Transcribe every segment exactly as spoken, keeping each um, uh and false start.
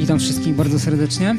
Witam wszystkich bardzo serdecznie.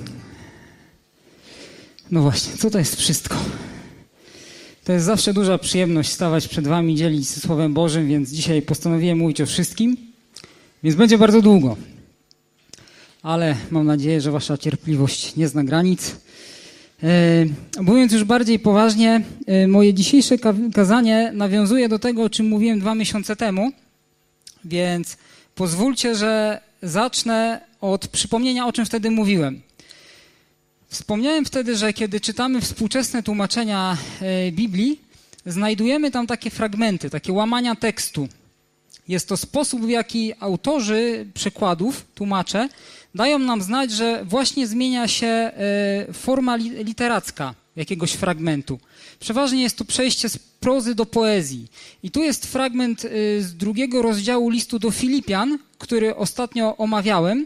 No właśnie, co to jest wszystko? To jest zawsze duża przyjemność stawać przed wami, dzielić się Słowem Bożym, więc dzisiaj postanowiłem mówić o wszystkim, więc będzie bardzo długo. Ale mam nadzieję, że wasza cierpliwość nie zna granic. E, mówiąc już bardziej poważnie, e, moje dzisiejsze kazanie nawiązuje do tego, o czym mówiłem dwa miesiące temu, więc pozwólcie, że zacznę od przypomnienia, o czym wtedy mówiłem. Wspomniałem wtedy, że kiedy czytamy współczesne tłumaczenia Biblii, znajdujemy tam takie fragmenty, takie łamania tekstu. Jest to sposób, w jaki autorzy przekładów, tłumacze, dają nam znać, że właśnie zmienia się forma literacka jakiegoś fragmentu. Przeważnie jest to przejście z prozy do poezji. I tu jest fragment z drugiego rozdziału listu do Filipian, który ostatnio omawiałem,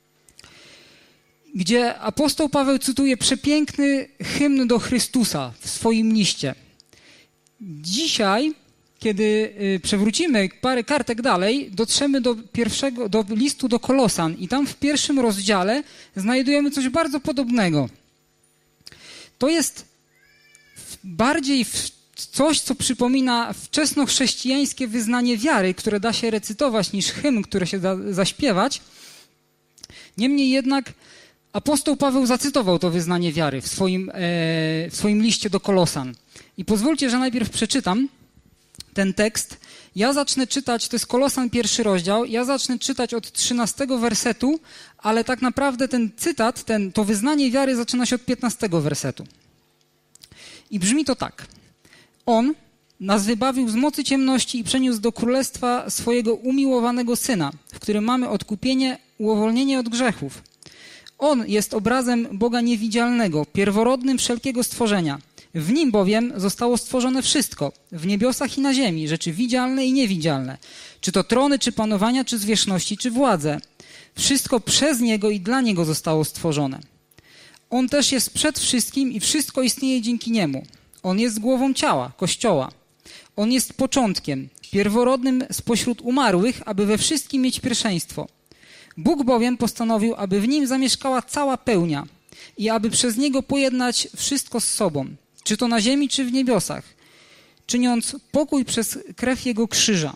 gdzie apostoł Paweł cytuje przepiękny hymn do Chrystusa w swoim liście. Dzisiaj, kiedy przewrócimy parę kartek dalej, dotrzemy do pierwszego, do listu do Kolosan i tam w pierwszym rozdziale znajdujemy coś bardzo podobnego. To jest bardziej coś, co przypomina wczesnochrześcijańskie wyznanie wiary, które da się recytować, niż hymn, który się da zaśpiewać. Niemniej jednak apostoł Paweł zacytował to wyznanie wiary w swoim, e, w swoim liście do Kolosan. I pozwólcie, że najpierw przeczytam ten tekst. Ja zacznę czytać, to jest Kolosan pierwszy rozdział, ja zacznę czytać od trzynastego wersetu, ale tak naprawdę ten cytat, ten, to wyznanie wiary zaczyna się od piętnastego wersetu. I brzmi to tak. On nas wybawił z mocy ciemności i przeniósł do królestwa swojego umiłowanego Syna, w którym mamy odkupienie, uwolnienie od grzechów. On jest obrazem Boga niewidzialnego, pierworodnym wszelkiego stworzenia. W Nim bowiem zostało stworzone wszystko, w niebiosach i na ziemi, rzeczy widzialne i niewidzialne. Czy to trony, czy panowania, czy zwierzchności, czy władze. Wszystko przez Niego i dla Niego zostało stworzone. On też jest przed wszystkim i wszystko istnieje dzięki Niemu. On jest głową ciała, Kościoła. On jest początkiem, pierworodnym spośród umarłych, aby we wszystkim mieć pierwszeństwo. Bóg bowiem postanowił, aby w Nim zamieszkała cała pełnia i aby przez Niego pojednać wszystko z sobą, czy to na ziemi, czy w niebiosach, czyniąc pokój przez krew Jego krzyża.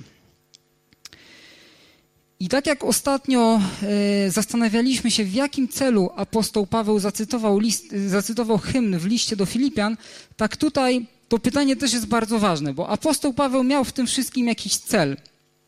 I tak jak ostatnio e, zastanawialiśmy się, w jakim celu apostoł Paweł zacytował, list, zacytował hymn w liście do Filipian, tak tutaj to pytanie też jest bardzo ważne, bo apostoł Paweł miał w tym wszystkim jakiś cel.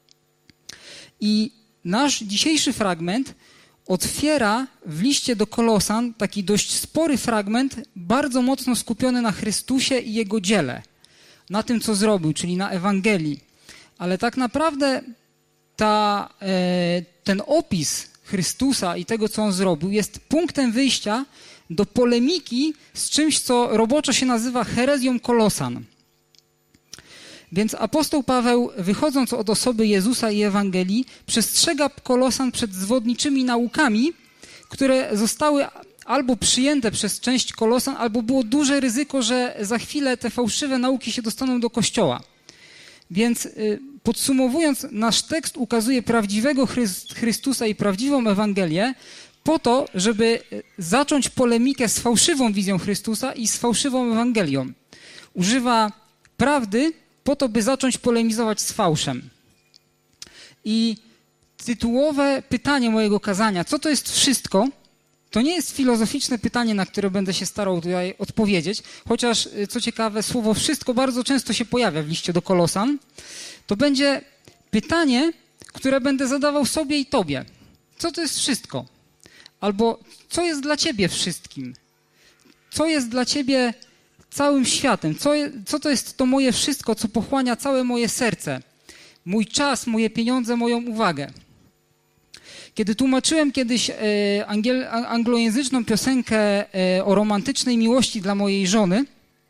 I nasz dzisiejszy fragment otwiera w liście do Kolosan taki dość spory fragment, bardzo mocno skupiony na Chrystusie i Jego dziele, na tym, co zrobił, czyli na Ewangelii. Ale tak naprawdę ta, e, ten opis Chrystusa i tego, co On zrobił, jest punktem wyjścia do polemiki z czymś, co roboczo się nazywa herezją Kolosan. Więc apostoł Paweł, wychodząc od osoby Jezusa i Ewangelii, przestrzega Kolosan przed zwodniczymi naukami, które zostały albo przyjęte przez część Kolosan, albo było duże ryzyko, że za chwilę te fałszywe nauki się dostaną do Kościoła. Więc podsumowując, nasz tekst ukazuje prawdziwego Chrystusa i prawdziwą Ewangelię po to, żeby zacząć polemikę z fałszywą wizją Chrystusa i z fałszywą Ewangelią. Używa prawdy po to, by zacząć polemizować z fałszem. I tytułowe pytanie mojego kazania, co to jest wszystko, to nie jest filozoficzne pytanie, na które będę się starał tutaj odpowiedzieć, chociaż, co ciekawe, słowo wszystko bardzo często się pojawia w liście do Kolosan. To będzie pytanie, które będę zadawał sobie i tobie. Co to jest wszystko? Albo co jest dla ciebie wszystkim? Co jest dla ciebie całym światem? Co, co to jest to moje wszystko, co pochłania całe moje serce? Mój czas, moje pieniądze, moją uwagę. Kiedy tłumaczyłem kiedyś e, angiel, anglojęzyczną piosenkę e, o romantycznej miłości dla mojej żony,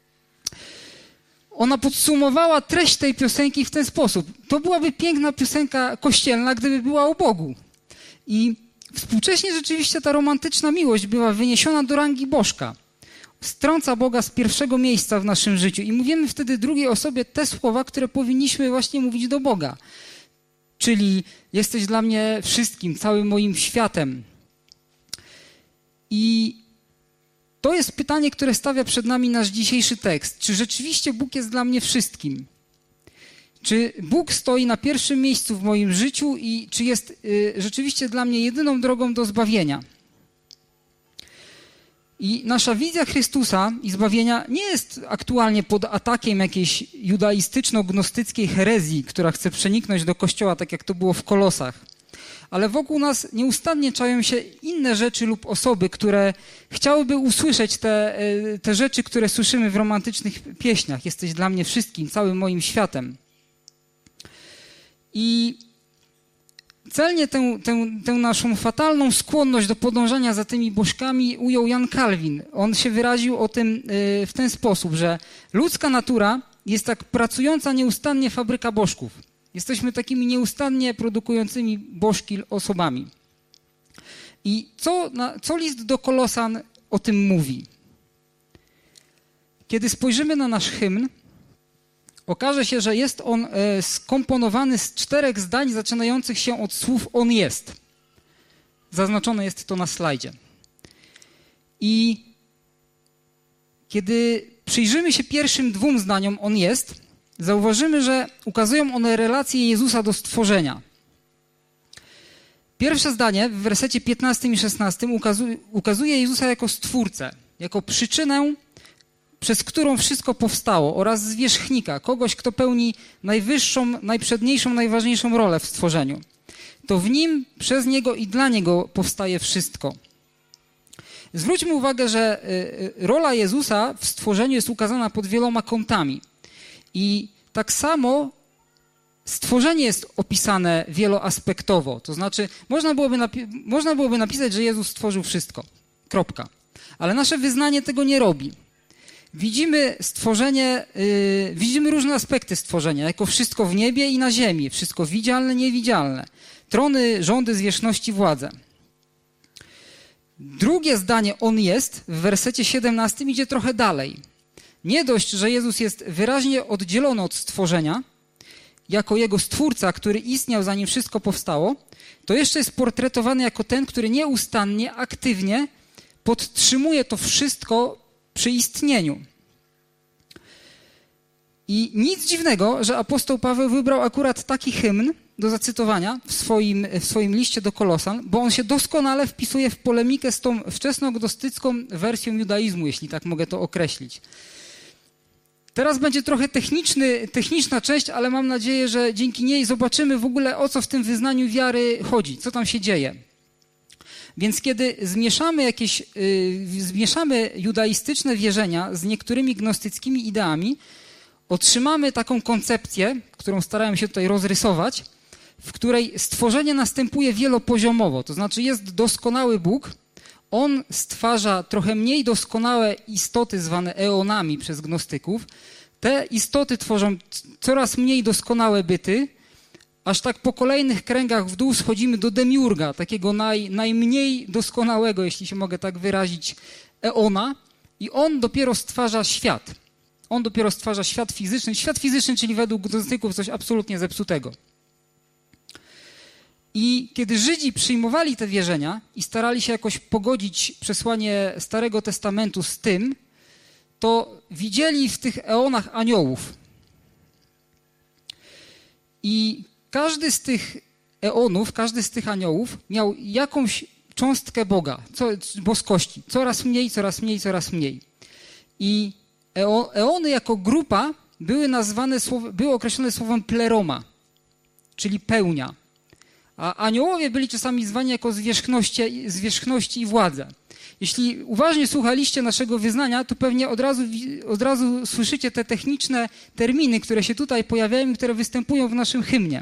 ona podsumowała treść tej piosenki w ten sposób. To byłaby piękna piosenka kościelna, gdyby była o Bogu. I współcześnie rzeczywiście ta romantyczna miłość była wyniesiona do rangi bożka. Strąca Boga z pierwszego miejsca w naszym życiu i mówimy wtedy drugiej osobie te słowa, które powinniśmy właśnie mówić do Boga. Czyli jesteś dla mnie wszystkim, całym moim światem. I to jest pytanie, które stawia przed nami nasz dzisiejszy tekst. Czy rzeczywiście Bóg jest dla mnie wszystkim? Czy Bóg stoi na pierwszym miejscu w moim życiu i czy jest y, rzeczywiście dla mnie jedyną drogą do zbawienia? I nasza wizja Chrystusa i zbawienia nie jest aktualnie pod atakiem jakiejś judaistyczno-gnostyckiej herezji, która chce przeniknąć do Kościoła, tak jak to było w Kolosach. Ale wokół nas nieustannie czają się inne rzeczy lub osoby, które chciałyby usłyszeć te, te rzeczy, które słyszymy w romantycznych pieśniach. Jesteś dla mnie wszystkim, całym moim światem. I celnie tę, tę, tę naszą fatalną skłonność do podążania za tymi bożkami ujął Jan Kalwin. On się wyraził o tym w ten sposób, że ludzka natura jest jak pracująca nieustannie fabryka bożków. Jesteśmy takimi nieustannie produkującymi bożki osobami. I co, na, co list do Kolosan o tym mówi? Kiedy spojrzymy na nasz hymn, okaże się, że jest on e, skomponowany z czterech zdań zaczynających się od słów on jest. Zaznaczone jest to na slajdzie. I kiedy przyjrzymy się pierwszym dwóm zdaniom on jest, zauważymy, że ukazują one relację Jezusa do stworzenia. Pierwsze zdanie w wersecie piętnastym i szesnastym ukazuje, ukazuje Jezusa jako stwórcę, jako przyczynę, przez którą wszystko powstało, oraz zwierzchnika, kogoś, kto pełni najwyższą, najprzedniejszą, najważniejszą rolę w stworzeniu. To w Nim, przez Niego i dla Niego powstaje wszystko. Zwróćmy uwagę, że rola Jezusa w stworzeniu jest ukazana pod wieloma kątami. I tak samo stworzenie jest opisane wieloaspektowo. To znaczy, można byłoby, napi- można byłoby napisać, że Jezus stworzył wszystko. Kropka. Ale nasze wyznanie tego nie robi. Widzimy stworzenie, yy, widzimy różne aspekty stworzenia, jako wszystko w niebie i na ziemi, wszystko widzialne, niewidzialne. Trony, rządy, zwierzchności, władze. Drugie zdanie on jest w wersecie siedemnastym idzie trochę dalej. Nie dość, że Jezus jest wyraźnie oddzielony od stworzenia, jako jego stwórca, który istniał zanim wszystko powstało, to jeszcze jest portretowany jako ten, który nieustannie, aktywnie podtrzymuje to wszystko przy istnieniu. I nic dziwnego, że apostoł Paweł wybrał akurat taki hymn do zacytowania w swoim, w swoim liście do Kolosan, bo on się doskonale wpisuje w polemikę z tą wczesnognostycką wersją judaizmu, jeśli tak mogę to określić. Teraz będzie trochę techniczny, techniczna część, ale mam nadzieję, że dzięki niej zobaczymy w ogóle, o co w tym wyznaniu wiary chodzi, co tam się dzieje. Więc kiedy zmieszamy jakieś, yy, zmieszamy judaistyczne wierzenia z niektórymi gnostyckimi ideami, otrzymamy taką koncepcję, którą starałem się tutaj rozrysować, w której stworzenie następuje wielopoziomowo, to znaczy jest doskonały Bóg, On stwarza trochę mniej doskonałe istoty zwane eonami przez gnostyków. Te istoty tworzą coraz mniej doskonałe byty, aż tak po kolejnych kręgach w dół schodzimy do demiurga, takiego naj, najmniej doskonałego, jeśli się mogę tak wyrazić, eona. I on dopiero stwarza świat. On dopiero stwarza świat fizyczny. Świat fizyczny, czyli według gnostyków coś absolutnie zepsutego. I kiedy Żydzi przyjmowali te wierzenia i starali się jakoś pogodzić przesłanie Starego Testamentu z tym, to widzieli w tych eonach aniołów. I każdy z tych eonów, każdy z tych aniołów miał jakąś cząstkę Boga, co, boskości. Coraz mniej, coraz mniej, coraz mniej. I eony jako grupa były nazwane, były określone słowem pleroma, czyli pełnia. A aniołowie byli czasami zwani jako zwierzchności, zwierzchności i władze. Jeśli uważnie słuchaliście naszego wyznania, to pewnie od razu, od razu słyszycie te techniczne terminy, które się tutaj pojawiają i które występują w naszym hymnie.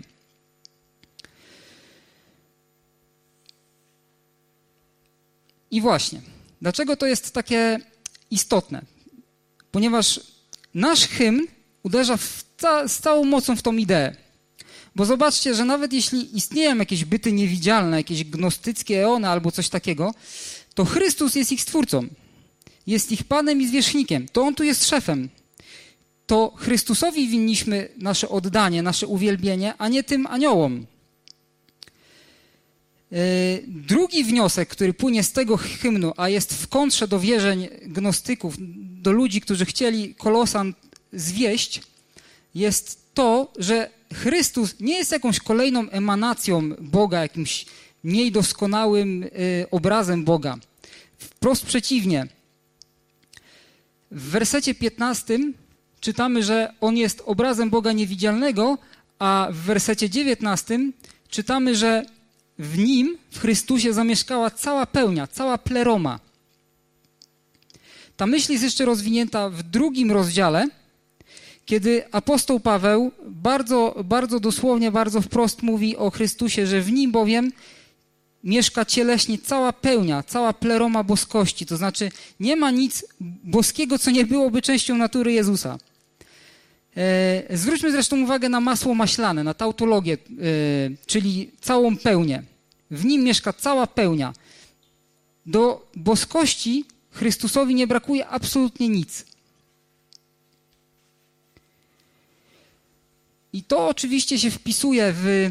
I właśnie, dlaczego to jest takie istotne? Ponieważ nasz hymn uderza w ca- z całą mocą w tą ideę. Bo zobaczcie, że nawet jeśli istnieją jakieś byty niewidzialne, jakieś gnostyckie eony albo coś takiego, to Chrystus jest ich stwórcą. Jest ich Panem i zwierzchnikiem. To On tu jest szefem. To Chrystusowi winniśmy nasze oddanie, nasze uwielbienie, a nie tym aniołom. Drugi wniosek, który płynie z tego hymnu, a jest w kontrze do wierzeń gnostyków, do ludzi, którzy chcieli Kolosan zwieść, jest to, że Chrystus nie jest jakąś kolejną emanacją Boga, jakimś mniej doskonałym obrazem Boga. Wprost przeciwnie. W wersecie piętnastym czytamy, że On jest obrazem Boga niewidzialnego, a w wersecie dziewiętnastym czytamy, że w Nim, w Chrystusie, zamieszkała cała pełnia, cała pleroma. Ta myśl jest jeszcze rozwinięta w drugim rozdziale, kiedy apostoł Paweł bardzo, bardzo dosłownie, bardzo wprost mówi o Chrystusie, że w Nim bowiem mieszka cieleśnie cała pełnia, cała pleroma boskości. To znaczy nie ma nic boskiego, co nie byłoby częścią natury Jezusa. E, zwróćmy zresztą uwagę na masło maślane, na tautologię, e, czyli całą pełnię. W Nim mieszka cała pełnia. Do boskości Chrystusowi nie brakuje absolutnie nic. I to oczywiście się wpisuje w...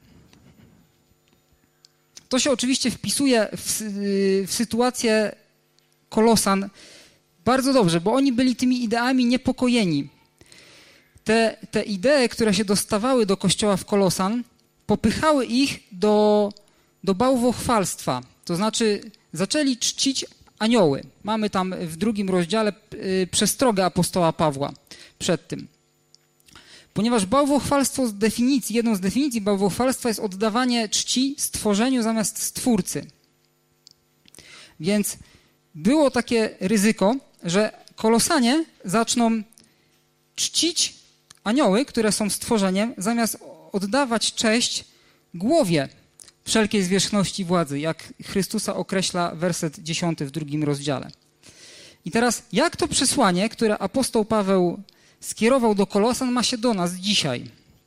To się oczywiście wpisuje w, w sytuację Kolosan bardzo dobrze, bo oni byli tymi ideami niepokojeni. Te, te idee, które się dostawały do kościoła w Kolosan, popychały ich do, do bałwochwalstwa. To znaczy zaczęli czcić anioły. Mamy tam w drugim rozdziale przestrogę apostoła Pawła przed tym. Ponieważ bałwochwalstwo z definicji, jedną z definicji bałwochwalstwa jest oddawanie czci stworzeniu zamiast Stwórcy. Więc było takie ryzyko, że Kolosanie zaczną czcić anioły, które są stworzeniem, zamiast oddawać cześć głowie wszelkiej zwierzchności władzy, jak Chrystusa określa werset dziesiąty w drugim rozdziale. I teraz, jak to przesłanie, które apostoł Paweł skierował do Kolosan, ma się do nas dzisiaj?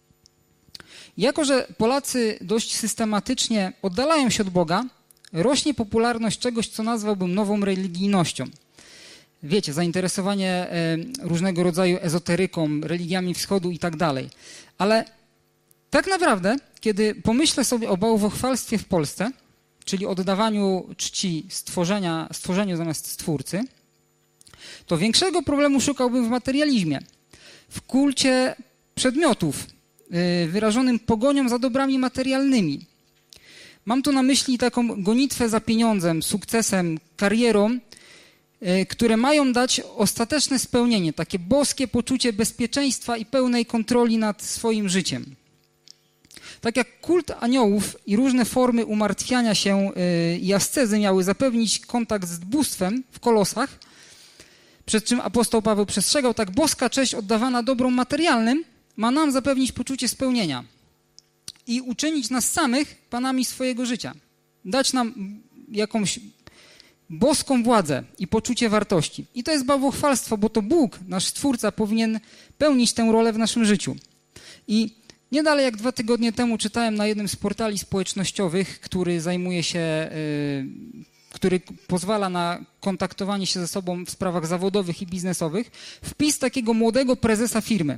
Jako że Polacy dość systematycznie oddalają się od Boga, rośnie popularność czegoś, co nazwałbym nową religijnością. Wiecie, zainteresowanie różnego rodzaju ezoteryką, religiami wschodu i tak dalej. Ale tak naprawdę, kiedy pomyślę sobie o bałwochwalstwie w Polsce, czyli oddawaniu czci stworzenia, stworzeniu zamiast Stwórcy, to większego problemu szukałbym w materializmie, w kulcie przedmiotów, wyrażonym pogonią za dobrami materialnymi. Mam tu na myśli taką gonitwę za pieniądzem, sukcesem, karierą, które mają dać ostateczne spełnienie, takie boskie poczucie bezpieczeństwa i pełnej kontroli nad swoim życiem. Tak jak kult aniołów i różne formy umartwiania się i ascezy miały zapewnić kontakt z bóstwem w Kolosach, przed czym apostoł Paweł przestrzegał, tak boska cześć oddawana dobrom materialnym ma nam zapewnić poczucie spełnienia i uczynić nas samych panami swojego życia. Dać nam jakąś boską władzę i poczucie wartości. I to jest bałwochwalstwo, bo to Bóg, nasz Stwórca, powinien pełnić tę rolę w naszym życiu. I nie dalej jak dwa tygodnie temu czytałem na jednym z portali społecznościowych, który zajmuje się, yy, który pozwala na kontaktowanie się ze sobą w sprawach zawodowych i biznesowych, wpis takiego młodego prezesa firmy,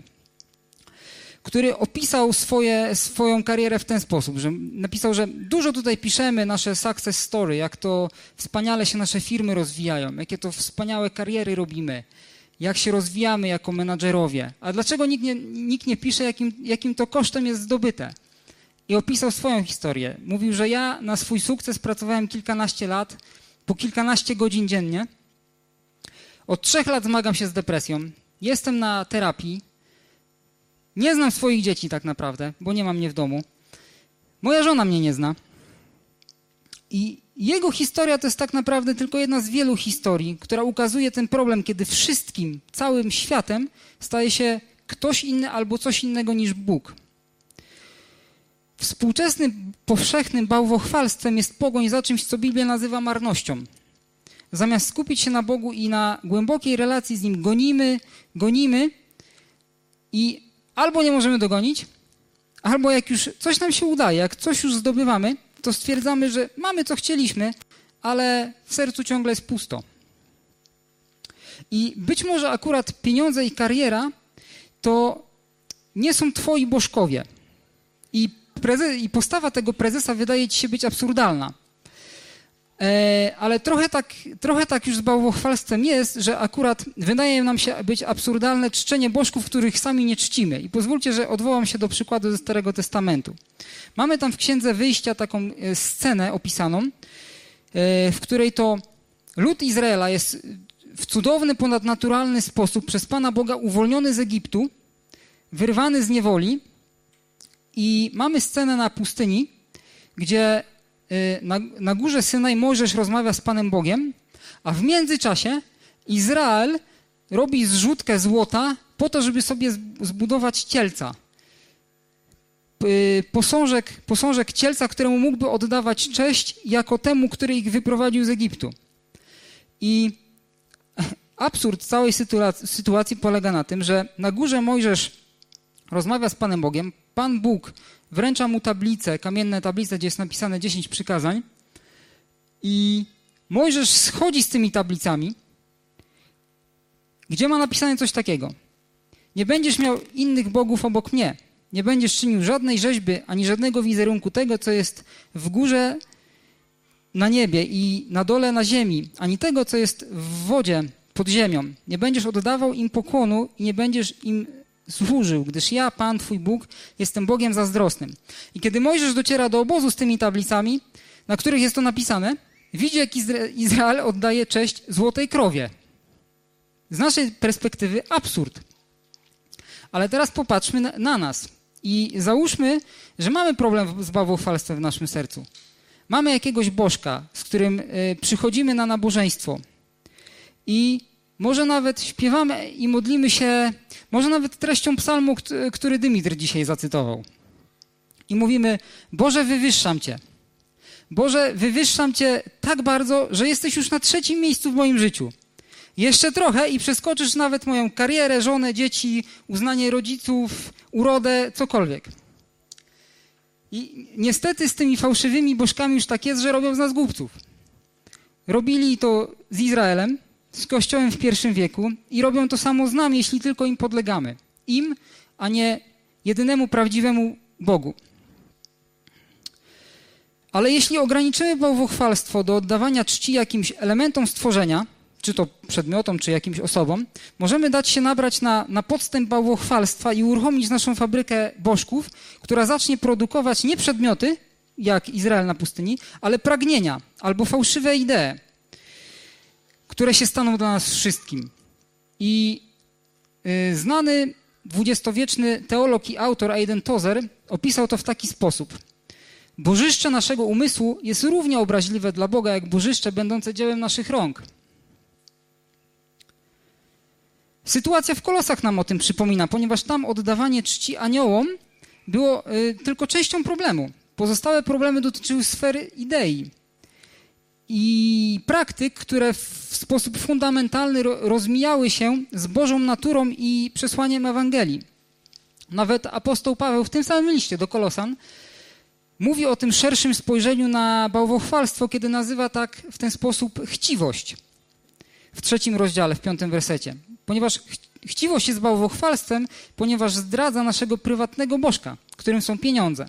który opisał swoje, swoją karierę w ten sposób, że napisał, że dużo tutaj piszemy nasze success story, jak to wspaniale się nasze firmy rozwijają, jakie to wspaniałe kariery robimy, jak się rozwijamy jako menadżerowie. A dlaczego nikt nie, nikt nie pisze, jakim, jakim to kosztem jest zdobyte? I opisał swoją historię. Mówił, że ja na swój sukces pracowałem kilkanaście lat, po kilkanaście godzin dziennie. Od trzech lat zmagam się z depresją. Jestem na terapii. Nie znam swoich dzieci tak naprawdę, bo nie ma mnie w domu. Moja żona mnie nie zna. I jego historia to jest tak naprawdę tylko jedna z wielu historii, która ukazuje ten problem, kiedy wszystkim, całym światem staje się ktoś inny albo coś innego niż Bóg. Współczesnym, powszechnym bałwochwalstwem jest pogoń za czymś, co Biblia nazywa marnością. Zamiast skupić się na Bogu i na głębokiej relacji z Nim, gonimy, gonimy i albo nie możemy dogonić, albo jak już coś nam się udaje, jak coś już zdobywamy, to stwierdzamy, że mamy co chcieliśmy, ale w sercu ciągle jest pusto. I być może akurat pieniądze i kariera to nie są twoi bożkowie. I prezes, i postawa tego prezesa wydaje ci się być absurdalna. E, ale trochę tak, trochę tak już z bałwochwalstwem jest, że akurat wydaje nam się być absurdalne czczenie bożków, których sami nie czcimy. I pozwólcie, że odwołam się do przykładu ze Starego Testamentu. Mamy tam w Księdze Wyjścia taką scenę opisaną, e, w której to lud Izraela jest w cudowny, ponadnaturalny sposób przez Pana Boga uwolniony z Egiptu, wyrwany z niewoli i mamy scenę na pustyni, gdzie na, na górze Synaj Mojżesz rozmawia z Panem Bogiem, a w międzyczasie Izrael robi zrzutkę złota po to, żeby sobie zbudować cielca. Posążek, posążek cielca, któremu mógłby oddawać cześć jako temu, który ich wyprowadził z Egiptu. I absurd całej sytuacji, sytuacji polega na tym, że na górze Mojżesz rozmawia z Panem Bogiem, Pan Bóg wręcza mu tablicę, kamienne tablice, gdzie jest napisane dziesięć przykazań i Mojżesz schodzi z tymi tablicami, gdzie ma napisane coś takiego. Nie będziesz miał innych bogów obok mnie. Nie będziesz czynił żadnej rzeźby, ani żadnego wizerunku tego, co jest w górze na niebie i na dole na ziemi, ani tego, co jest w wodzie pod ziemią. Nie będziesz oddawał im pokłonu i nie będziesz im służył, gdyż ja, Pan, Twój Bóg, jestem Bogiem zazdrosnym. I kiedy Mojżesz dociera do obozu z tymi tablicami, na których jest to napisane, widzi, jak Izrael oddaje cześć złotej krowie. Z naszej perspektywy absurd. Ale teraz popatrzmy na, na nas i załóżmy, że mamy problem z bałwochwalstwem w naszym sercu. Mamy jakiegoś bożka, z którym y, przychodzimy na nabożeństwo i może nawet śpiewamy i modlimy się, może nawet treścią psalmu, który Dymitr dzisiaj zacytował. I mówimy, Boże, wywyższam Cię. Boże, wywyższam Cię tak bardzo, że jesteś już na trzecim miejscu w moim życiu. Jeszcze trochę i przeskoczysz nawet moją karierę, żonę, dzieci, uznanie rodziców, urodę, cokolwiek. I niestety z tymi fałszywymi bożkami już tak jest, że robią z nas głupców. Robili to z Izraelem, z Kościołem w pierwszym wieku i robią to samo z nami, jeśli tylko im podlegamy. Im, a nie jedynemu prawdziwemu Bogu. Ale jeśli ograniczymy bałwochwalstwo do oddawania czci jakimś elementom stworzenia, czy to przedmiotom, czy jakimś osobom, możemy dać się nabrać na, na podstęp bałwochwalstwa i uruchomić naszą fabrykę bożków, która zacznie produkować nie przedmioty, jak Izrael na pustyni, ale pragnienia albo fałszywe idee, które się staną dla nas wszystkim. I y, znany dwudziestowieczny teolog i autor Aidan Tozer opisał to w taki sposób. Bożyszcze naszego umysłu jest równie obraźliwe dla Boga, jak bożyszcze będące dziełem naszych rąk. Sytuacja w Kolosach nam o tym przypomina, ponieważ tam oddawanie czci aniołom było y, tylko częścią problemu. Pozostałe problemy dotyczyły sfery idei i praktyk, które w sposób fundamentalny rozmijały się z Bożą naturą i przesłaniem Ewangelii. Nawet apostoł Paweł w tym samym liście do Kolosan mówi o tym szerszym spojrzeniu na bałwochwalstwo, kiedy nazywa tak w ten sposób chciwość. W trzecim rozdziale, w piątym wersecie. Ponieważ ch- chciwość jest bałwochwalstwem, ponieważ zdradza naszego prywatnego bożka, którym są pieniądze.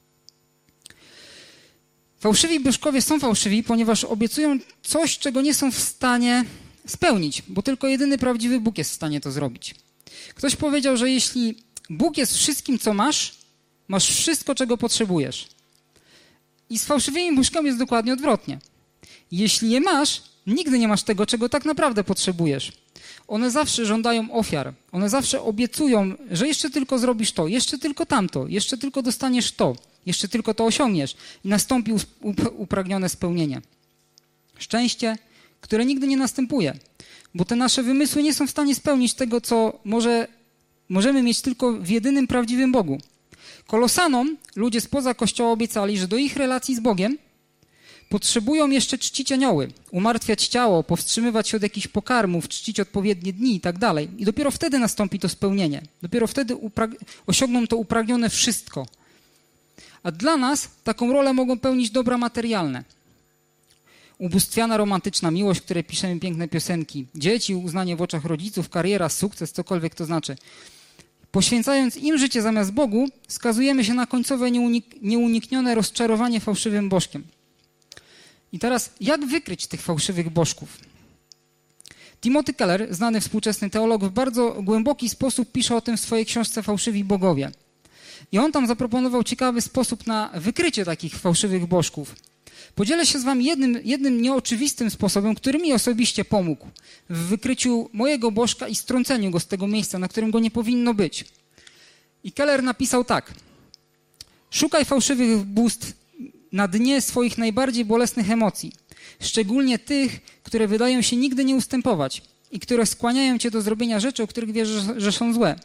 Fałszywi bożkowie są fałszywi, ponieważ obiecują coś, czego nie są w stanie spełnić, bo tylko jedyny prawdziwy Bóg jest w stanie to zrobić. Ktoś powiedział, że jeśli Bóg jest wszystkim, co masz, masz wszystko, czego potrzebujesz. I z fałszywymi bożkami jest dokładnie odwrotnie. Jeśli je masz, nigdy nie masz tego, czego tak naprawdę potrzebujesz. One zawsze żądają ofiar. One zawsze obiecują, że jeszcze tylko zrobisz to, jeszcze tylko tamto, jeszcze tylko dostaniesz to, jeszcze tylko to osiągniesz i nastąpi upragnione spełnienie. Szczęście, które nigdy nie następuje, bo te nasze wymysły nie są w stanie spełnić tego, co może, możemy mieć tylko w jedynym prawdziwym Bogu. Kolosanom ludzie spoza Kościoła obiecali, że do ich relacji z Bogiem potrzebują jeszcze czcić anioły, umartwiać ciało, powstrzymywać się od jakichś pokarmów, czcić odpowiednie dni i tak dalej. I dopiero wtedy nastąpi to spełnienie. Dopiero wtedy upra- osiągną to upragnione wszystko. A dla nas taką rolę mogą pełnić dobra materialne. Ubóstwiana romantyczna miłość, w której piszemy piękne piosenki. Dzieci, uznanie w oczach rodziców, kariera, sukces, cokolwiek to znaczy. Poświęcając im życie zamiast Bogu, skazujemy się na końcowe nieunik- nieuniknione rozczarowanie fałszywym bożkiem. I teraz, jak wykryć tych fałszywych bożków? Timothy Keller, znany współczesny teolog, w bardzo głęboki sposób pisze o tym w swojej książce Fałszywi bogowie. I on tam zaproponował ciekawy sposób na wykrycie takich fałszywych bożków. Podzielę się z wami jednym, jednym nieoczywistym sposobem, który mi osobiście pomógł w wykryciu mojego bożka i strąceniu go z tego miejsca, na którym go nie powinno być. I Keller napisał tak. Szukaj fałszywych bóstw na dnie swoich najbardziej bolesnych emocji, szczególnie tych, które wydają się nigdy nie ustępować i które skłaniają cię do zrobienia rzeczy, o których wiesz, że, że są złe.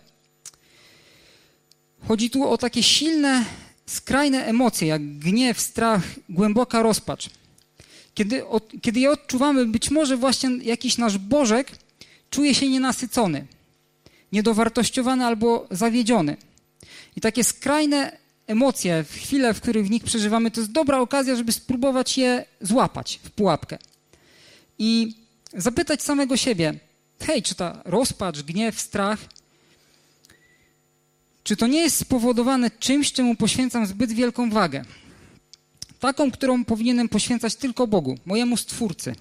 Chodzi tu o takie silne, skrajne emocje, jak gniew, strach, głęboka rozpacz. Kiedy, od, kiedy je odczuwamy, być może właśnie jakiś nasz bożek czuje się nienasycony, niedowartościowany albo zawiedziony. I takie skrajne emocje, w chwile, w których w nich przeżywamy, to jest dobra okazja, żeby spróbować je złapać w pułapkę. I zapytać samego siebie, hej, czy ta rozpacz, gniew, strach, czy to nie jest spowodowane czymś, czemu poświęcam zbyt wielką wagę? Taką, którą powinienem poświęcać tylko Bogu, mojemu Stwórcy.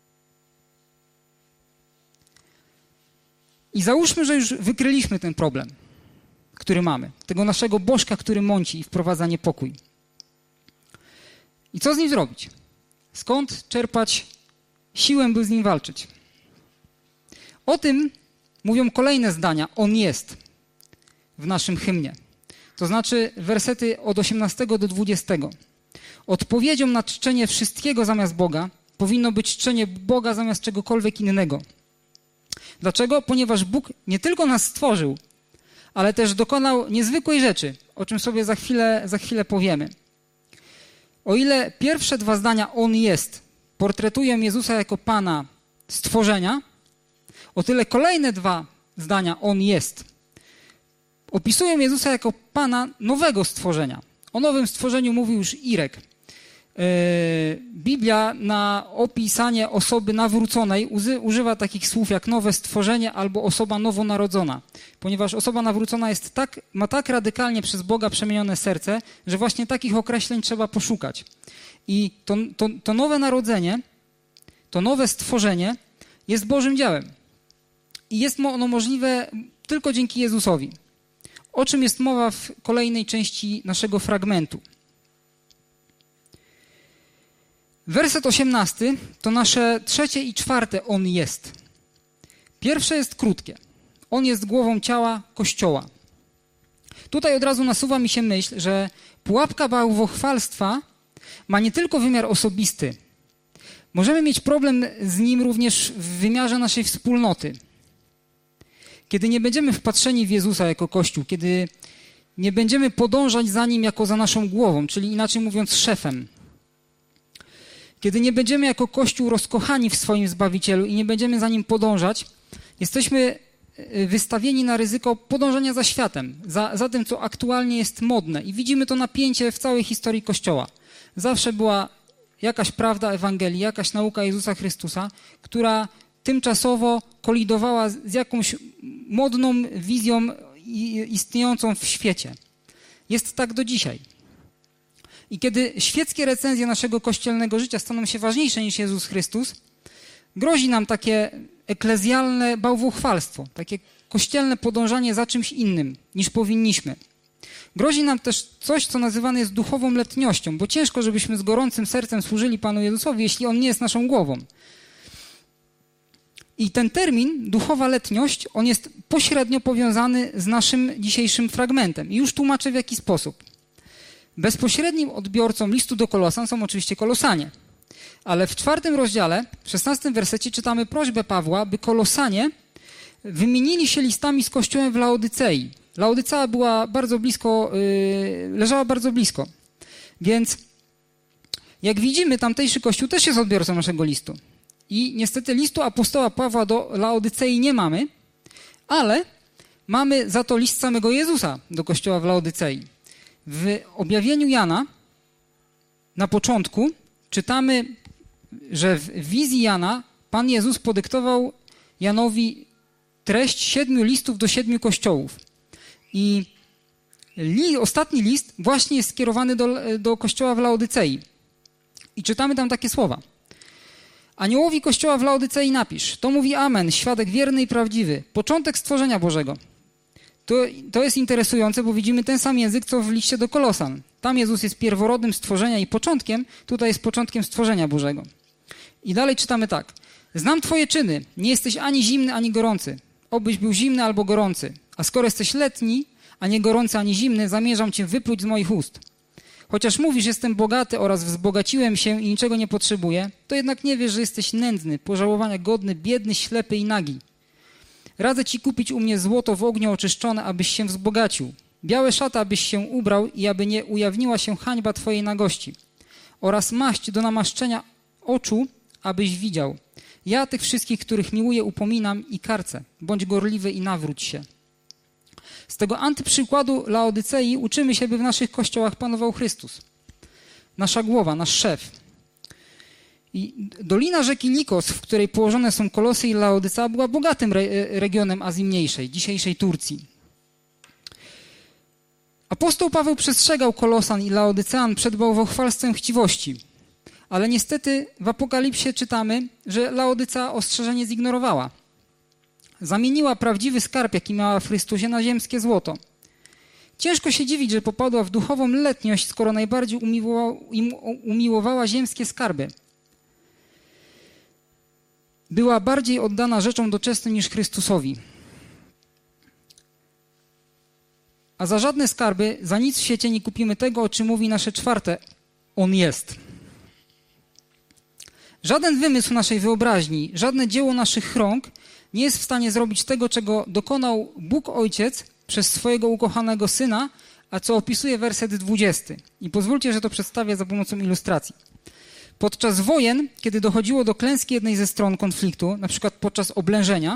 I załóżmy, że już wykryliśmy ten problem, który mamy. Tego naszego bożka, który mąci i wprowadza niepokój. I co z nim zrobić? Skąd czerpać siłę, by z nim walczyć? O tym mówią kolejne zdania. On jest w naszym hymnie. To znaczy wersety od osiemnastego do dwudziestego. Odpowiedzią na czczenie wszystkiego zamiast Boga powinno być czczenie Boga zamiast czegokolwiek innego. Dlaczego? Ponieważ Bóg nie tylko nas stworzył, ale też dokonał niezwykłej rzeczy, o czym sobie za chwilę, za chwilę powiemy. O ile pierwsze dwa zdania On jest portretują Jezusa jako Pana stworzenia, o tyle kolejne dwa zdania On jest opisują Jezusa jako Pana nowego stworzenia. O nowym stworzeniu mówił już Irek. Biblia na opisanie osoby nawróconej używa takich słów jak nowe stworzenie albo osoba nowonarodzona, ponieważ osoba nawrócona jest tak, ma tak radykalnie przez Boga przemienione serce, że właśnie takich określeń trzeba poszukać. I to, to, to nowe narodzenie, to nowe stworzenie jest Bożym dziełem. I jest ono możliwe tylko dzięki Jezusowi. O czym jest mowa w kolejnej części naszego fragmentu. Werset osiemnasty to nasze trzecie i czwarte On jest. Pierwsze jest krótkie. On jest głową ciała Kościoła. Tutaj od razu nasuwa mi się myśl, że pułapka bałwochwalstwa ma nie tylko wymiar osobisty. Możemy mieć problem z nim również w wymiarze naszej wspólnoty. Kiedy nie będziemy wpatrzeni w Jezusa jako Kościół, kiedy nie będziemy podążać za Nim jako za naszą głową, czyli inaczej mówiąc szefem. Kiedy nie będziemy jako Kościół rozkochani w swoim Zbawicielu i nie będziemy za Nim podążać, jesteśmy wystawieni na ryzyko podążania za światem, za, za tym, co aktualnie jest modne. I widzimy to napięcie w całej historii Kościoła. Zawsze była jakaś prawda Ewangelii, jakaś nauka Jezusa Chrystusa, która tymczasowo kolidowała z jakąś modną wizją istniejącą w świecie. Jest tak do dzisiaj. I kiedy świeckie recenzje naszego kościelnego życia staną się ważniejsze niż Jezus Chrystus, grozi nam takie eklezjalne bałwochwalstwo, takie kościelne podążanie za czymś innym niż powinniśmy. Grozi nam też coś, co nazywane jest duchową letniością, bo ciężko, żebyśmy z gorącym sercem służyli Panu Jezusowi, jeśli On nie jest naszą głową. I ten termin, duchowa letniość, on jest pośrednio powiązany z naszym dzisiejszym fragmentem. I już tłumaczę w jaki sposób. Bezpośrednim odbiorcą listu do Kolosan są oczywiście Kolosanie. Ale w czwartym rozdziale, w szesnastym wersecie czytamy prośbę Pawła, by Kolosanie wymienili się listami z kościołem w Laodycei. Laodycea była bardzo blisko, yy, leżała bardzo blisko. Więc jak widzimy, tamtejszy kościół też jest odbiorcą naszego listu. I niestety listu apostoła Pawła do Laodycei nie mamy, ale mamy za to list samego Jezusa do kościoła w Laodycei. W objawieniu Jana na początku czytamy, że w wizji Jana Pan Jezus podyktował Janowi treść siedmiu listów do siedmiu kościołów. I li, ostatni list właśnie jest skierowany do, do kościoła w Laodycei. I czytamy tam takie słowa. Aniołowi kościoła w Laodycei napisz, to mówi Amen, świadek wierny i prawdziwy, początek stworzenia Bożego. To, to jest interesujące, bo widzimy ten sam język, co w liście do Kolosan. Tam Jezus jest pierworodnym stworzenia i początkiem, tutaj jest początkiem stworzenia Bożego. I dalej czytamy tak. Znam twoje czyny, nie jesteś ani zimny, ani gorący. Obyś był zimny albo gorący. A skoro jesteś letni, a nie gorący, ani zimny, zamierzam cię wypluć z moich ust. Chociaż mówisz, jestem bogaty oraz wzbogaciłem się i niczego nie potrzebuję, to jednak nie wiesz, że jesteś nędzny, pożałowania godny, biedny, ślepy i nagi. Radzę ci kupić u mnie złoto w ogniu oczyszczone, abyś się wzbogacił. Białe szaty, abyś się ubrał i aby nie ujawniła się hańba twojej nagości. Oraz maść do namaszczenia oczu, abyś widział. Ja tych wszystkich, których miłuję, upominam i karcę. Bądź gorliwy i nawróć się. Z tego antyprzykładu Laodycei uczymy się, by w naszych kościołach panował Chrystus. Nasza głowa, nasz szef. I dolina rzeki Likos, w której położone są Kolosy i Laodycea, była bogatym re regionem Azji Mniejszej, dzisiejszej Turcji. Apostoł Paweł przestrzegał Kolosan i Laodycean przed bałwochwalstwem chciwości. Ale niestety w Apokalipsie czytamy, że Laodycea ostrzeżenie zignorowała. Zamieniła prawdziwy skarb, jaki miała w Chrystusie, na ziemskie złoto. Ciężko się dziwić, że popadła w duchową letniość, skoro najbardziej umiłowała, umiłowała ziemskie skarby. Była bardziej oddana rzeczom doczesnym niż Chrystusowi. A za żadne skarby, za nic w świecie nie kupimy tego, o czym mówi nasze czwarte. On jest. Żaden wymysł naszej wyobraźni, żadne dzieło naszych rąk nie jest w stanie zrobić tego, czego dokonał Bóg Ojciec przez swojego ukochanego Syna, a co opisuje werset dwudziesty. I pozwólcie, że to przedstawię za pomocą ilustracji. Podczas wojen, kiedy dochodziło do klęski jednej ze stron konfliktu, na przykład podczas oblężenia,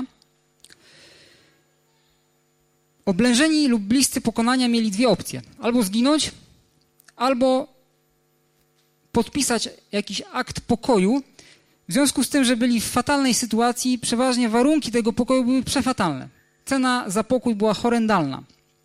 oblężeni lub bliscy pokonania mieli dwie opcje. Albo zginąć, albo podpisać jakiś akt pokoju. W związku z tym, że byli w fatalnej sytuacji, przeważnie warunki tego pokoju były przefatalne. Cena za pokój była horrendalna.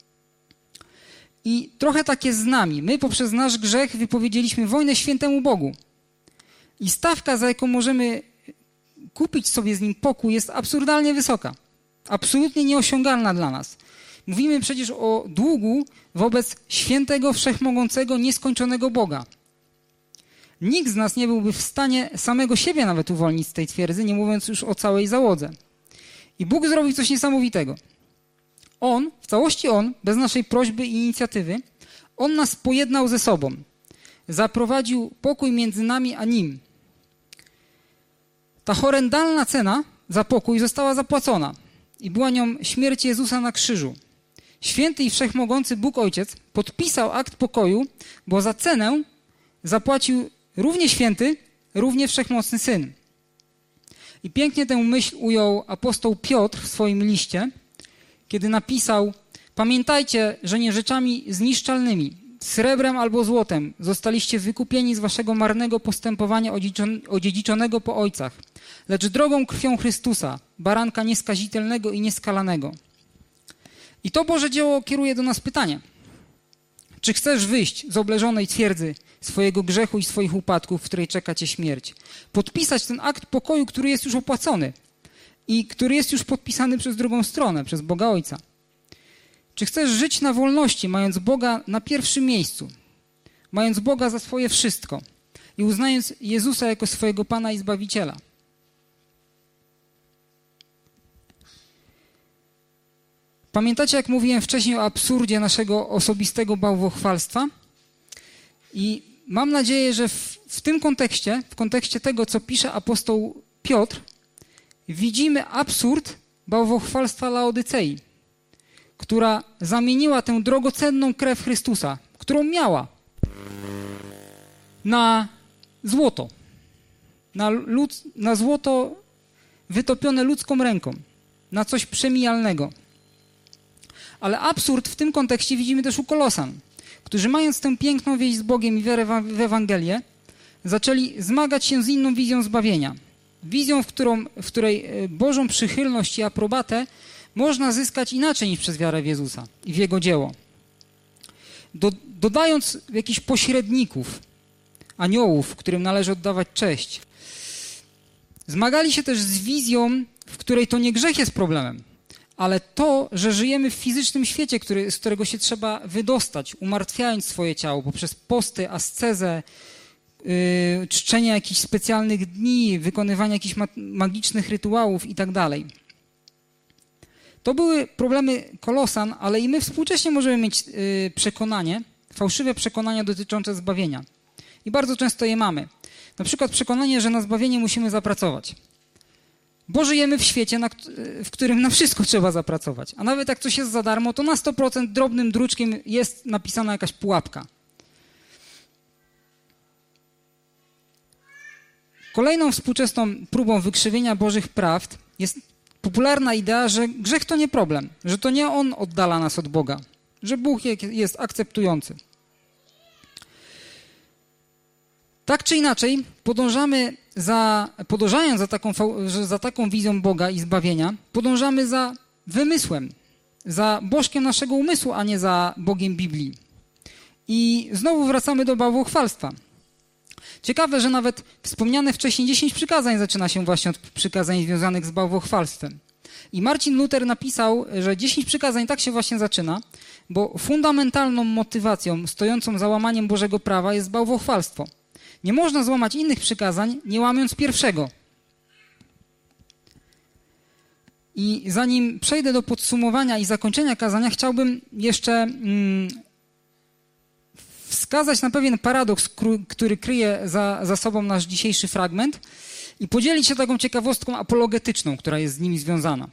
I trochę tak jest z nami. My poprzez nasz grzech wypowiedzieliśmy wojnę świętemu Bogu. I stawka, za jaką możemy kupić sobie z nim pokój, jest absurdalnie wysoka. Absolutnie nieosiągalna dla nas. Mówimy przecież o długu wobec świętego, wszechmogącego, nieskończonego Boga. Nikt z nas nie byłby w stanie samego siebie nawet uwolnić z tej twierdzy, nie mówiąc już o całej załodze. I Bóg zrobił coś niesamowitego. On, w całości On, bez naszej prośby i inicjatywy, On nas pojednał ze sobą. Zaprowadził pokój między nami a Nim. Ta horrendalna cena za pokój została zapłacona i była nią śmierć Jezusa na krzyżu. Święty i wszechmogący Bóg Ojciec podpisał akt pokoju, bo za cenę zapłacił równie święty, równie wszechmocny Syn. I pięknie tę myśl ujął apostoł Piotr w swoim liście, kiedy napisał: pamiętajcie, że nie rzeczami zniszczalnymi, srebrem albo złotem zostaliście wykupieni z waszego marnego postępowania odziedziczonego po ojcach, lecz drogą krwią Chrystusa, baranka nieskazitelnego i nieskalanego. I to Boże dzieło kieruje do nas pytanie. Czy chcesz wyjść z obleżonej twierdzy swojego grzechu i swoich upadków, w której czeka cię śmierć? Podpisać ten akt pokoju, który jest już opłacony i który jest już podpisany przez drugą stronę, przez Boga Ojca. Czy chcesz żyć na wolności, mając Boga na pierwszym miejscu, mając Boga za swoje wszystko i uznając Jezusa jako swojego Pana i Zbawiciela? Pamiętacie, jak mówiłem wcześniej o absurdzie naszego osobistego bałwochwalstwa? I mam nadzieję, że w, w tym kontekście, w kontekście tego, co pisze apostoł Piotr, widzimy absurd bałwochwalstwa Laodycei, która zamieniła tę drogocenną krew Chrystusa, którą miała, na złoto. Na, lud, na złoto wytopione ludzką ręką, na coś przemijalnego. Ale absurd w tym kontekście widzimy też u Kolosan, którzy mając tę piękną wieść z Bogiem i wiarę w Ewangelię, zaczęli zmagać się z inną wizją zbawienia. Wizją, w, którą, w której Bożą przychylność i aprobatę można zyskać inaczej niż przez wiarę w Jezusa i w Jego dzieło. Do, dodając jakichś pośredników, aniołów, którym należy oddawać cześć. Zmagali się też z wizją, w której to nie grzech jest problemem, ale to, że żyjemy w fizycznym świecie, który, z którego się trzeba wydostać, umartwiając swoje ciało poprzez posty, ascezę, yy, czczenie jakichś specjalnych dni, wykonywanie jakichś ma- magicznych rytuałów i tak dalej. To były problemy Kolosan, ale i my współcześnie możemy mieć yy, przekonanie, fałszywe przekonania dotyczące zbawienia. I bardzo często je mamy. Na przykład przekonanie, że na zbawienie musimy zapracować. Bo żyjemy w świecie, na, w którym na wszystko trzeba zapracować. A nawet jak coś jest za darmo, to na sto procent drobnym druczkiem jest napisana jakaś pułapka. Kolejną współczesną próbą wykrzywienia Bożych prawd jest popularna idea, że grzech to nie problem, że to nie on oddala nas od Boga, że Bóg jest akceptujący. Tak czy inaczej, podążamy za, podążając za taką, za taką wizją Boga i zbawienia, podążamy za wymysłem, za bożkiem naszego umysłu, a nie za Bogiem Biblii. I znowu wracamy do bałwochwalstwa. Ciekawe, że nawet wspomniane wcześniej dziesięć przykazań zaczyna się właśnie od przykazań związanych z bałwochwalstwem. I Marcin Luther napisał, że dziesięć przykazań tak się właśnie zaczyna, bo fundamentalną motywacją stojącą za łamaniem Bożego prawa jest bałwochwalstwo. Nie można złamać innych przykazań, nie łamiąc pierwszego. I zanim przejdę do podsumowania i zakończenia kazania, chciałbym jeszcze mm, wskazać na pewien paradoks, który kryje za, za sobą nasz dzisiejszy fragment i podzielić się taką ciekawostką apologetyczną, która jest z nimi związana.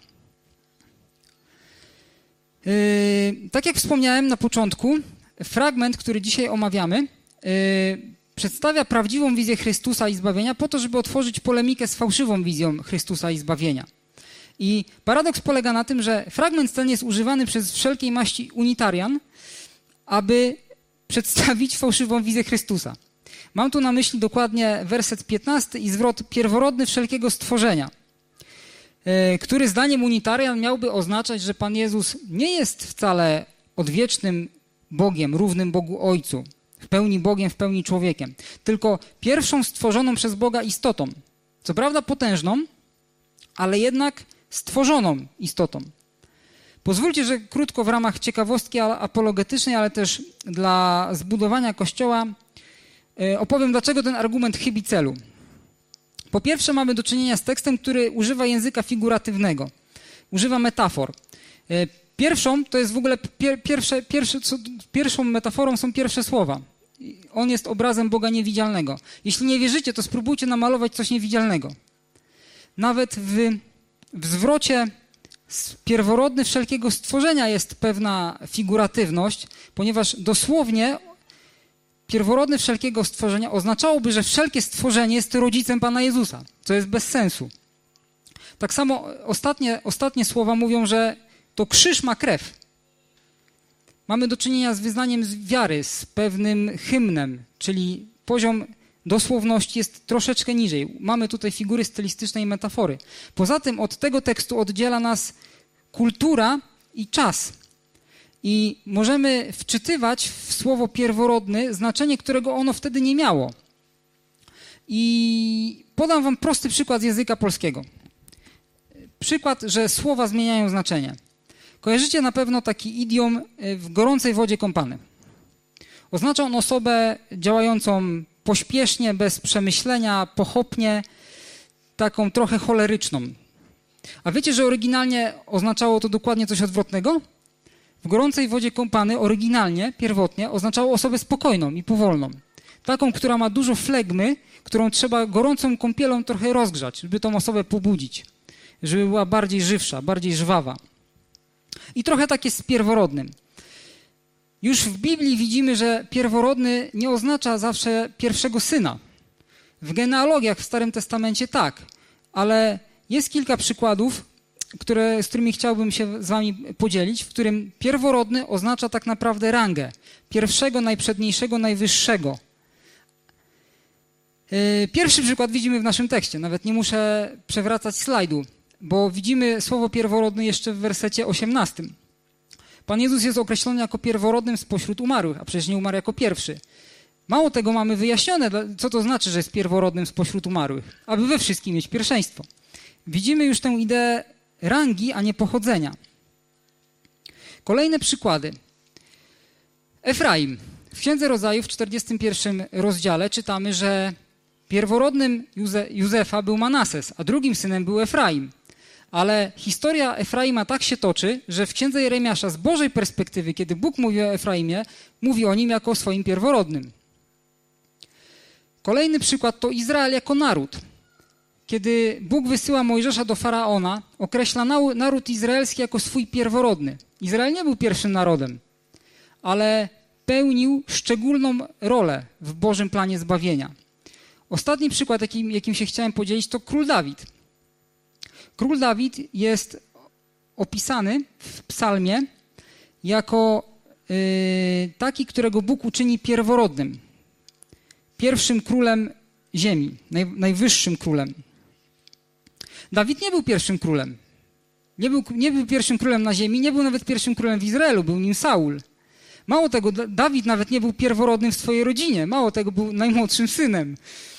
Yy, tak jak wspomniałem na początku, fragment, który dzisiaj omawiamy, yy, przedstawia prawdziwą wizję Chrystusa i zbawienia po to, żeby otworzyć polemikę z fałszywą wizją Chrystusa i zbawienia. I paradoks polega na tym, że fragment ten jest używany przez wszelkiej maści unitarian, aby przedstawić fałszywą wizję Chrystusa. Mam tu na myśli dokładnie werset piętnasty i zwrot pierworodny wszelkiego stworzenia, który zdaniem unitarian miałby oznaczać, że Pan Jezus nie jest wcale odwiecznym Bogiem, równym Bogu Ojcu, w pełni Bogiem, w pełni człowiekiem, tylko pierwszą stworzoną przez Boga istotą. Co prawda potężną, ale jednak stworzoną istotą. Pozwólcie, że krótko w ramach ciekawostki apologetycznej, ale też dla zbudowania Kościoła opowiem, dlaczego ten argument chybi celu. Po pierwsze, mamy do czynienia z tekstem, który używa języka figuratywnego, używa metafor. Pierwszą to jest w ogóle pier, pierwsze, pierwsze, co, pierwszą metaforą są pierwsze słowa. On jest obrazem Boga niewidzialnego. Jeśli nie wierzycie, to spróbujcie namalować coś niewidzialnego. Nawet w, w zwrocie pierworodny wszelkiego stworzenia jest pewna figuratywność, ponieważ dosłownie pierworodny wszelkiego stworzenia oznaczałoby, że wszelkie stworzenie jest rodzicem Pana Jezusa, co jest bez sensu. Tak samo ostatnie, ostatnie słowa mówią, że to krzyż ma krew. Mamy do czynienia z wyznaniem z wiary, z pewnym hymnem, czyli poziom dosłowności jest troszeczkę niżej. Mamy tutaj figury stylistyczne i metafory. Poza tym od tego tekstu oddziela nas kultura i czas. I możemy wczytywać w słowo pierworodny znaczenie, którego ono wtedy nie miało. I podam wam prosty przykład z języka polskiego. Przykład, że słowa zmieniają znaczenie. Kojarzycie na pewno taki idiom w gorącej wodzie kąpany. Oznacza on osobę działającą pośpiesznie, bez przemyślenia, pochopnie, taką trochę choleryczną. A wiecie, że oryginalnie oznaczało to dokładnie coś odwrotnego? W gorącej wodzie kąpany oryginalnie, pierwotnie, oznaczało osobę spokojną i powolną. Taką, która ma dużo flegmy, którą trzeba gorącą kąpielą trochę rozgrzać, żeby tą osobę pobudzić, żeby była bardziej żywsza, bardziej żwawa. I trochę tak jest z pierworodnym. Już w Biblii widzimy, że pierworodny nie oznacza zawsze pierwszego syna. W genealogiach w Starym Testamencie tak, ale jest kilka przykładów, które, z którymi chciałbym się z wami podzielić, w którym pierworodny oznacza tak naprawdę rangę. Pierwszego, najprzedniejszego, najwyższego. Pierwszy przykład widzimy w naszym tekście. Nawet nie muszę przewracać slajdu. bo widzimy słowo pierworodny jeszcze w wersecie osiemnastym. Pan Jezus jest określony jako pierworodnym spośród umarłych, a przecież nie umarł jako pierwszy. Mało tego, mamy wyjaśnione, co to znaczy, że jest pierworodnym spośród umarłych, aby we wszystkim mieć pierwszeństwo. Widzimy już tę ideę rangi, a nie pochodzenia. Kolejne przykłady. Efraim. W Księdze Rodzaju w czterdziestym pierwszym rozdziale czytamy, że pierworodnym Józe- Józefa był Manases, a drugim synem był Efraim. Ale historia Efraima tak się toczy, że w Księdze Jeremiasza z Bożej perspektywy, kiedy Bóg mówi o Efraimie, mówi o nim jako o swoim pierworodnym. Kolejny przykład to Izrael jako naród. Kiedy Bóg wysyła Mojżesza do Faraona, określa naród izraelski jako swój pierworodny. Izrael nie był pierwszym narodem, ale pełnił szczególną rolę w Bożym planie zbawienia. Ostatni przykład, jakim, jakim się chciałem podzielić, to król Dawid. Król Dawid jest opisany w psalmie jako yy, taki, którego Bóg uczyni pierworodnym. Pierwszym królem ziemi, naj, najwyższym królem. Dawid nie był pierwszym królem. Nie był, nie był pierwszym królem na ziemi, nie był nawet pierwszym królem w Izraelu, był nim Saul. Mało tego, Dawid nawet nie był pierworodnym w swojej rodzinie. Mało tego, był najmłodszym synem.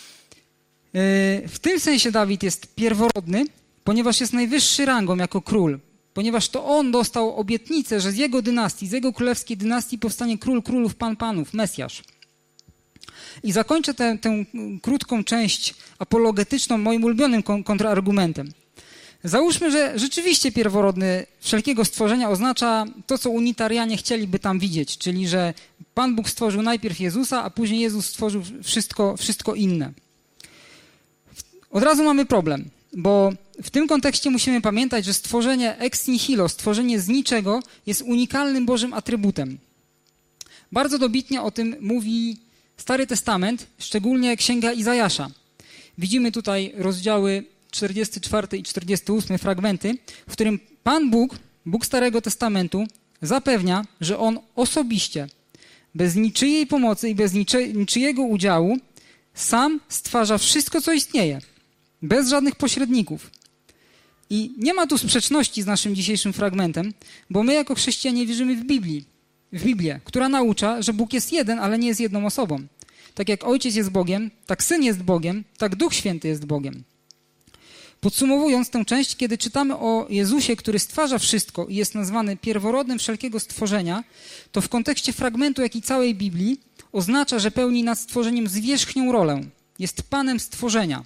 W tym sensie Dawid jest pierworodny, ponieważ jest najwyższy rangą jako król. Ponieważ to on dostał obietnicę, że z jego dynastii, z jego królewskiej dynastii powstanie król królów, pan panów, Mesjasz. I zakończę tę, tę krótką część apologetyczną moim ulubionym kontrargumentem. Załóżmy, że rzeczywiście pierworodny wszelkiego stworzenia oznacza to, co unitarianie chcieliby tam widzieć, czyli że Pan Bóg stworzył najpierw Jezusa, a później Jezus stworzył wszystko, wszystko inne. Od razu mamy problem, bo w tym kontekście musimy pamiętać, że stworzenie ex nihilo, stworzenie z niczego jest unikalnym Bożym atrybutem. Bardzo dobitnie o tym mówi Stary Testament, szczególnie Księga Izajasza. Widzimy tutaj rozdziały czterdziesty czwarty i czterdziesty ósmy fragmenty, w którym Pan Bóg, Bóg Starego Testamentu, zapewnia, że On osobiście, bez niczyjej pomocy i bez niczy, niczyjego udziału, sam stwarza wszystko, co istnieje, bez żadnych pośredników. I nie ma tu sprzeczności z naszym dzisiejszym fragmentem, bo my jako chrześcijanie wierzymy w Biblii, w Biblię, która naucza, że Bóg jest jeden, ale nie jest jedną osobą. Tak jak Ojciec jest Bogiem, tak Syn jest Bogiem, tak Duch Święty jest Bogiem. Podsumowując tę część, kiedy czytamy o Jezusie, który stwarza wszystko i jest nazwany pierworodnym wszelkiego stworzenia, to w kontekście fragmentu, jak i całej Biblii oznacza, że pełni nad stworzeniem zwierzchnią rolę. Jest Panem stworzenia.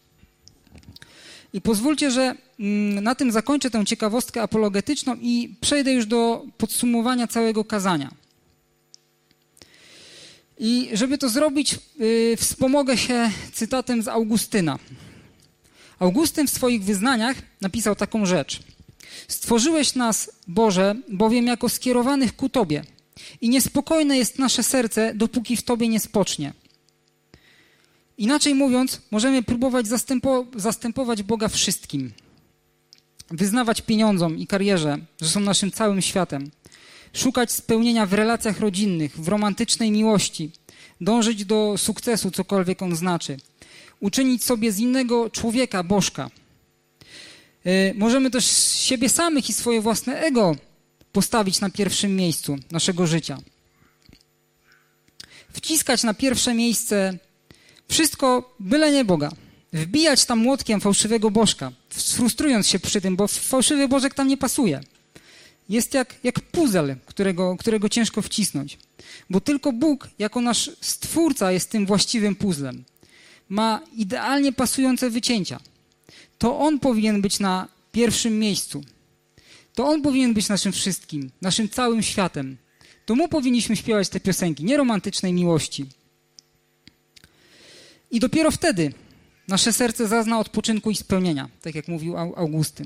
I pozwólcie, że na tym zakończę tę ciekawostkę apologetyczną i przejdę już do podsumowania całego kazania. I żeby to zrobić, yy, wspomogę się cytatem z Augustyna. Augustyn w swoich wyznaniach napisał taką rzecz. Stworzyłeś nas, Boże, bowiem jako skierowanych ku Tobie i niespokojne jest nasze serce, dopóki w Tobie nie spocznie. Inaczej mówiąc, możemy próbować zastępo- zastępować Boga wszystkim. Wyznawać pieniądzom i karierze, że są naszym całym światem. Szukać spełnienia w relacjach rodzinnych, w romantycznej miłości. Dążyć do sukcesu, cokolwiek on znaczy. Uczynić sobie z innego człowieka bożka. Yy, możemy też siebie samych i swoje własne ego postawić na pierwszym miejscu naszego życia. Wciskać na pierwsze miejsce wszystko, byle nie Boga. Wbijać tam młotkiem fałszywego bożka, frustrując się przy tym, bo fałszywy bożek tam nie pasuje. Jest jak, jak puzzle, którego, którego ciężko wcisnąć. Bo tylko Bóg, jako nasz Stwórca, jest tym właściwym puzzlem. Ma idealnie pasujące wycięcia. To On powinien być na pierwszym miejscu. To On powinien być naszym wszystkim, naszym całym światem. To Mu powinniśmy śpiewać te piosenki, nie romantycznej miłości. I dopiero wtedy nasze serce zazna odpoczynku i spełnienia, tak jak mówił Augustyn.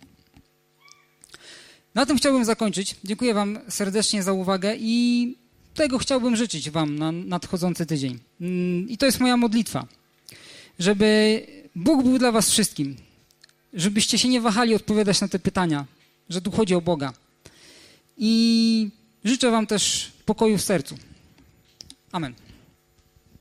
Na tym chciałbym zakończyć. Dziękuję Wam serdecznie za uwagę i tego chciałbym życzyć Wam na nadchodzący tydzień. I to jest moja modlitwa, żeby Bóg był dla Was wszystkim, żebyście się nie wahali odpowiadać na te pytania, że tu chodzi o Boga. I życzę Wam też pokoju w sercu. Amen.